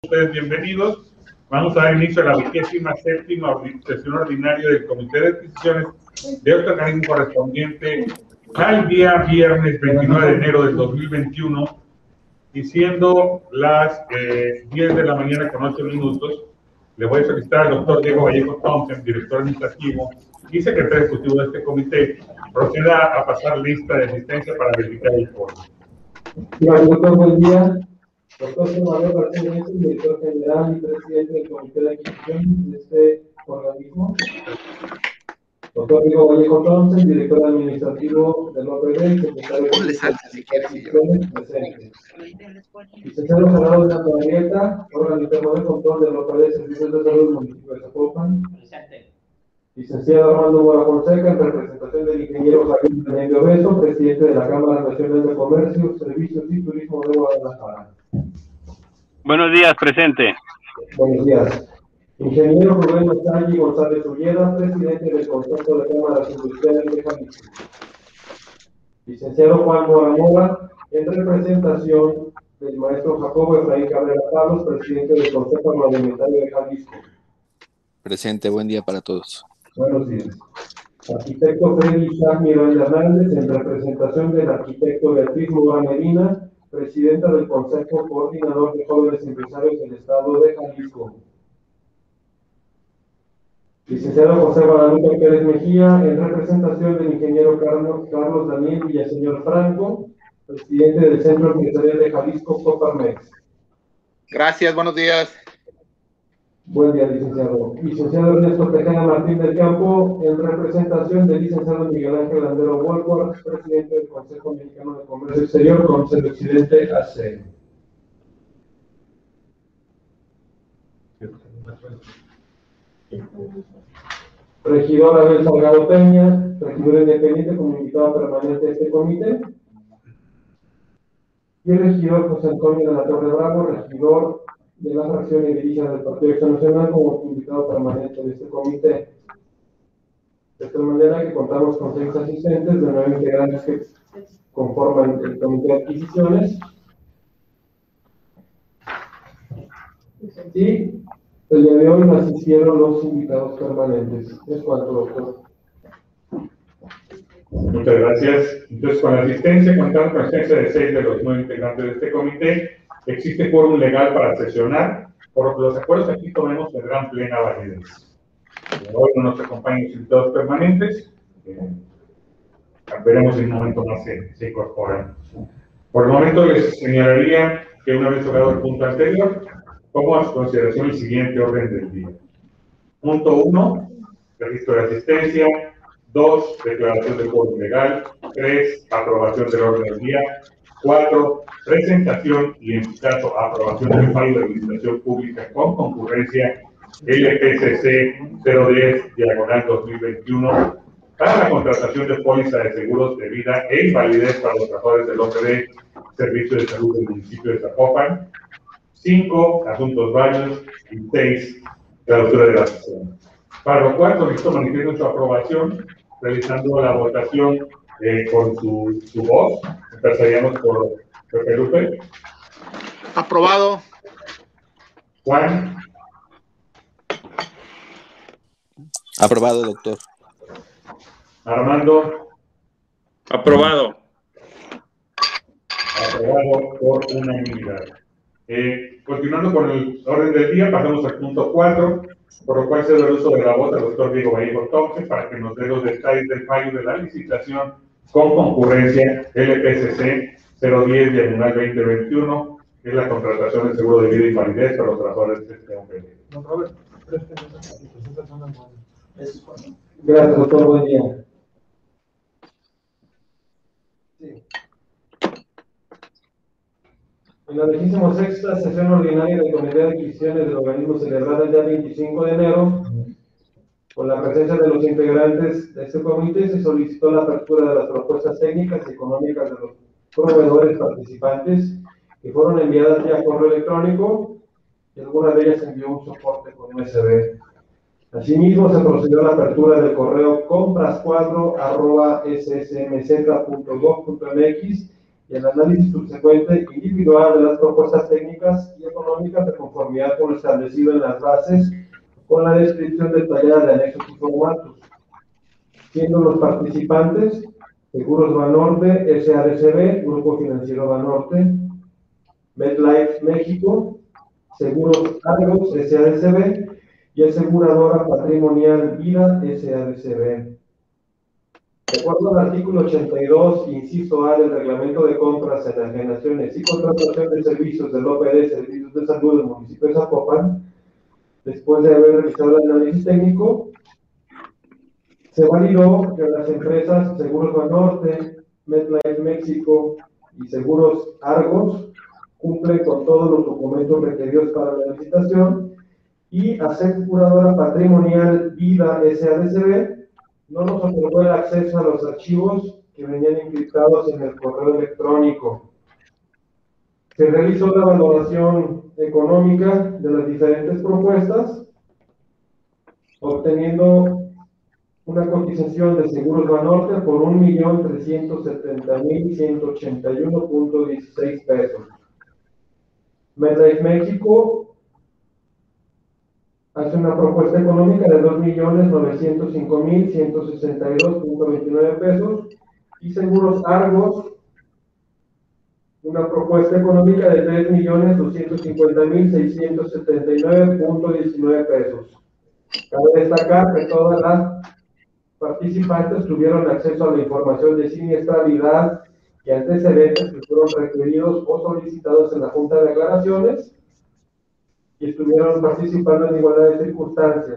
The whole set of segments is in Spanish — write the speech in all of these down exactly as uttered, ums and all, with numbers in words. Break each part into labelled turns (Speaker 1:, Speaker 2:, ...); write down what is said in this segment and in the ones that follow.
Speaker 1: Ustedes bienvenidos. Vamos a dar inicio a la vigésima séptima sesión ordinaria del Comité de Adquisiciones de este organismo correspondiente al día viernes veintinueve de enero del dos mil veintiuno, y siendo las eh, diez de la mañana con ocho minutos, le voy a solicitar al doctor Diego Vallejo Thompson, director administrativo y secretario ejecutivo de este comité, proceda a pasar lista de asistencia para verificar el foro.
Speaker 2: Gracias, doctor. Buen día. Doctor Salvador García Méndez, director general y presidente del Comité de Adquisición de este organismo. Doctor Diego Vallejo Thompson, director administrativo del O P D, secretario de Adquisiciones presente. Licenciado Gerardo de la Marieta, órgano interno de control del O P D, Servicios de Salud, municipio de Zapopan. Presente. Licenciado Armando Mora Fonseca, en representación del ingeniero Javier Menéndez Obeso, presidente de la Cámara Nacional de Comercio, Servicios y Turismo de Guadalajara.
Speaker 3: Buenos días, presente.
Speaker 2: Buenos días. Ingeniero Rubén Osalli González Ulleda, presidente del Consejo de Cámaras Industriales de Jalisco. Licenciado Juan Mora Mora, en representación del maestro Jacobo Efraín Cabrera Carlos, presidente del Consejo Agroalimentario de Jalisco.
Speaker 4: Presente, buen día para todos.
Speaker 2: Buenos días. Arquitecto Freddy Isaac Miranda Hernández, en representación del arquitecto Beatriz Mora Medina, presidenta del Consejo Coordinador de Jóvenes Empresarios del Estado de Jalisco. Licenciado José Guadalupe Pérez Mejía, en representación del ingeniero Carlos, Carlos Daniel Villaseñor Franco, presidente del Centro Empresarial de Jalisco, Coparmex.
Speaker 5: Gracias, buenos días.
Speaker 2: Buen día, licenciado. Licenciado Ernesto Tejada Martín del Campo, en representación del licenciado Miguel Ángel Landero Wolford, presidente del Consejo Mexicano de Comercio Exterior, Consejo Occidente, A C E. Regidor Abel Salgado Peña, regidor independiente como invitado permanente de este comité. Y el regidor José Antonio de la Torre Bravo, regidor de la fracción edilicia del Partido Acción Nacional como invitado permanente de este comité. De esta manera que contamos con seis asistentes de nueve integrantes que conforman el comité de adquisiciones. Y el día de hoy nos asistieron los invitados permanentes. Es cuanto, doctor.
Speaker 1: Muchas gracias. Entonces, con la asistencia, contando con la asistencia de seis de los nueve integrantes de este comité, existe quórum legal para sesionar, por lo que los acuerdos aquí tomemos tendrán plena validez. Hoy no nos acompañan los invitados permanentes, eh, veremos en un momento más se, se incorporan. Por el momento les señalaría que una vez logrado el punto anterior, pongo a su consideración el siguiente orden del día. Punto uno, registro de asistencia. dos, declaración de quórum legal. tres, aprobación del orden del día. cuatro, presentación y en su caso aprobación del fallo de licitación pública con concurrencia L P C C cero diez diagonal dos mil veintiuno para la contratación de póliza de seguros de vida e invalidez para los trabajadores del O P D, Servicio de Salud del municipio de Zapopan. cinco, asuntos varios. Y seis, clausura de la sesión. Para lo cual solicito manifiesto su aprobación realizando la votación eh, con su, su voz. Empezaríamos por Pepe Lupe.
Speaker 5: Aprobado.
Speaker 1: Juan.
Speaker 4: Aprobado, doctor.
Speaker 1: Armando.
Speaker 3: Aprobado.
Speaker 1: Aprobado por unanimidad. Eh, continuando con el orden del día, pasamos al punto cuatro, por lo cual cedo el uso de la voz al doctor Diego Vallejo Thompson para que nos dé los detalles del fallo de la licitación con concurrencia L P C C cero diez diagonal veinte veintiuno, que es la contratación de seguro de vida y validez para los trabajadores de este hombre.
Speaker 2: Gracias, doctor. Buen día. Sí. En la decimosexta sesión ordinaria del Comité de Adquisiciones del organismo celebrada el día veinticinco de enero, con la presencia de los integrantes de este comité, se solicitó la apertura de las propuestas técnicas y económicas de los proveedores participantes, que fueron enviadas ya por correo electrónico, y alguna de ellas envió un soporte con U S B. Asimismo, se procedió a la apertura del correo compras cuatro arroba s s m z punto gov punto m x y el análisis subsecuente individual de las propuestas técnicas y económicas de conformidad con lo establecido en las bases, con la descripción detallada de anexos y formatos, siendo los participantes Seguros Banorte, S A D C B, Grupo Financiero Banorte, MetLife México, Seguros Argos, S A D C B, y Aseguradora Patrimonial Vida, S A D C B. De acuerdo al artículo ochenta y dos, inciso A del Reglamento de Compras, Enajenaciones y Contratación de Servicios del O P D, Servicios de Salud del municipio de Zapopan, después de haber realizado el análisis técnico, se validó que las empresas Seguros Banorte, MetLife México y Seguros Argos cumplen con todos los documentos requeridos para la licitación, y Aseguradora Patrimonial Vida, S A D C B, no nos otorgó el acceso a los archivos que venían encriptados en el correo electrónico. Se realizó la valoración económica de las diferentes propuestas, obteniendo una cotización de Seguros Banorte por un millón trescientos setenta mil ciento ochenta y uno punto dieciséis pesos. MetLife México hace una propuesta económica de dos millones novecientos cinco mil ciento sesenta y dos punto veintinueve pesos, y Seguros Argos una propuesta económica de tres millones doscientos cincuenta mil seiscientos setenta y nueve punto diecinueve pesos. Cabe destacar que todas las participantes tuvieron acceso a la información de siniestralidad y antecedentes que fueron requeridos o solicitados en la Junta de Aclaraciones, y estuvieron participando en igualdad de circunstancias.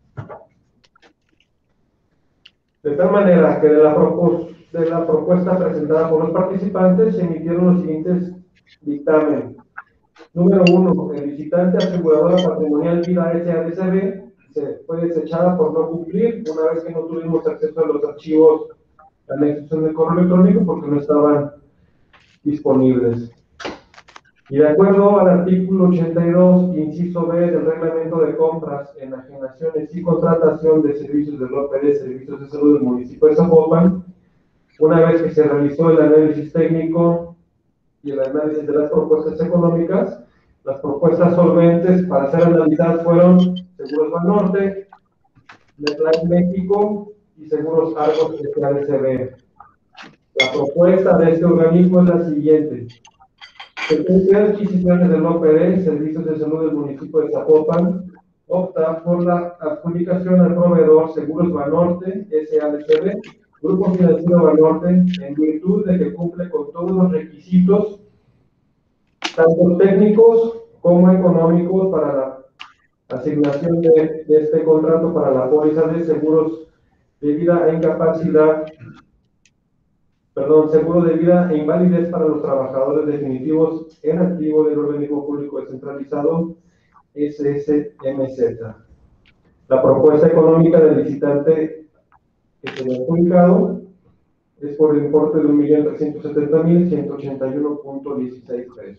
Speaker 2: De tal manera que de la, de la propuesta presentada por los participantes se emitieron los siguientes dictámenes. Número uno, el visitante Aseguradora Patrimonial Vida, S A D C B, se fue desechada por no cumplir, una vez que no tuvimos acceso a los archivos anexos en el correo electrónico porque no estaban disponibles. Y de acuerdo al artículo ochenta y dos, inciso B del Reglamento de Compras, Enajenaciones y Contratación de Servicios del O P D, Servicios de Salud del municipio de Zapopan, una vez que se realizó el análisis técnico y el análisis de las propuestas económicas, las propuestas solventes para ser analizadas fueron Seguros Banorte, MetLife México y Seguros Argos, S A D C B. La propuesta de este organismo es la siguiente. Secretaría de Adquisiciones del O P D, Servicios de Salud del municipio de Zapopan, opta por la adjudicación al proveedor Seguros Banorte, S A D C B, Grupo Financiero Banorte, en virtud de que cumple con todos los requisitos, tanto técnicos como económicos, para la asignación de, de este contrato para la póliza de seguros de vida e incapacidad, perdón, seguro de vida e invalidez para los trabajadores definitivos en activo del organismo público descentralizado S S M Z. La propuesta económica del licitante que se le ha adjudicado es por el importe de un millón trescientos setenta mil ciento ochenta y uno punto dieciséis pesos.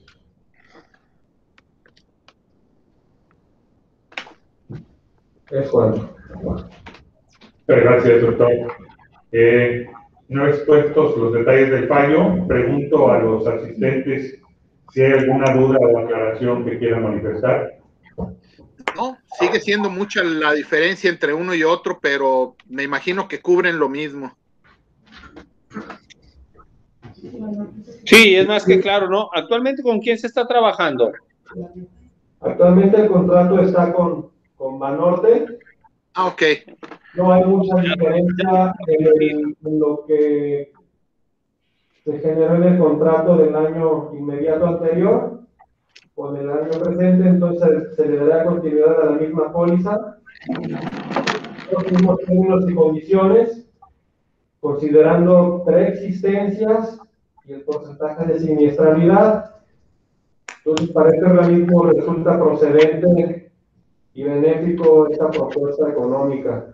Speaker 2: Es cuanto.
Speaker 1: Gracias, doctor. Eh, no expuestos los detalles del fallo, pregunto a los asistentes si hay alguna duda o aclaración que quieran manifestar.
Speaker 5: No, sigue siendo mucha la diferencia entre uno y otro, pero me imagino que cubren lo mismo.
Speaker 3: Sí, es más que claro, ¿no? Actualmente, ¿con quién se está trabajando?
Speaker 2: Actualmente el contrato está con, con Banorte.
Speaker 5: Ah, ok.
Speaker 2: No hay mucha diferencia en, el, en lo que se generó en el contrato del año inmediato anterior con el año presente, entonces se le dará continuidad a la misma póliza, los mismos términos y condiciones, considerando preexistencias y el porcentaje de siniestralidad. Entonces, para este organismo resulta procedente y benéfico esta propuesta económica.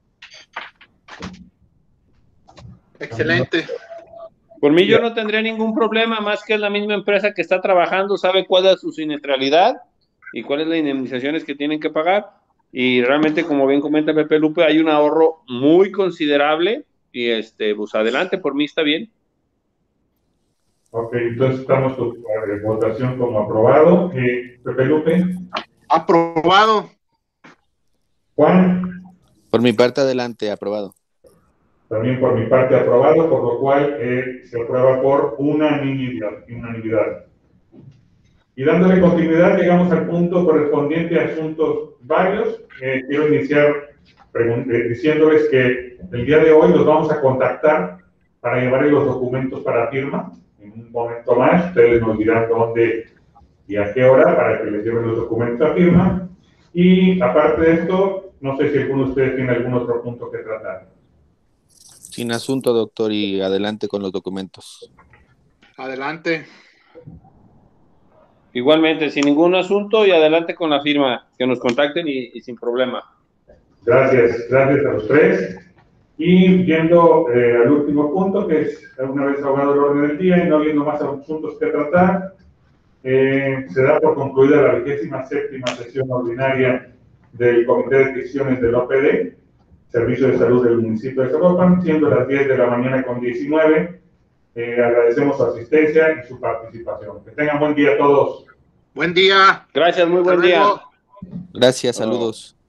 Speaker 5: Excelente.
Speaker 3: Por mí yo no tendría ningún problema, más que es la misma empresa que está trabajando, sabe cuál es su siniestralidad y cuáles las indemnizaciones que tienen que pagar. Y realmente, como bien comenta Pepe Lupe, hay un ahorro muy considerable y este, pues adelante, por mí está bien.
Speaker 1: Ok, entonces estamos con eh, votación como aprobado. Eh, Pepe Lupe.
Speaker 5: Aprobado.
Speaker 1: Juan.
Speaker 4: Por mi parte, adelante, aprobado.
Speaker 1: También por mi parte aprobado, por lo cual eh, se aprueba por unanimidad, unanimidad. Y dándole continuidad, llegamos al punto correspondiente a asuntos varios. Eh, quiero iniciar eh, diciéndoles que el día de hoy los vamos a contactar para llevarles los documentos para firma. En un momento más, ustedes nos dirán dónde y a qué hora para que les lleven los documentos a firma. Y aparte de esto, no sé si alguno de ustedes tiene algún otro punto que tratar.
Speaker 4: Sin asunto, doctor, y adelante con los documentos.
Speaker 5: Adelante.
Speaker 3: Igualmente, sin ningún asunto y adelante con la firma, que nos contacten y, y sin problema.
Speaker 1: Gracias, gracias a los tres. Y yendo eh, al último punto, que es una vez ahogado el orden del día y no habiendo más asuntos que tratar, eh, se da por concluida la vigésima séptima sesión ordinaria del Comité de Decisiones del O P D, Servicio de Salud del municipio de Zapopan, siendo las diez de la mañana con diecinueve. Eh, agradecemos su asistencia y su participación. Que tengan buen día todos.
Speaker 5: Buen día.
Speaker 3: Gracias, muy buen
Speaker 5: Hasta
Speaker 3: día.
Speaker 5: luego.
Speaker 4: Gracias, saludos.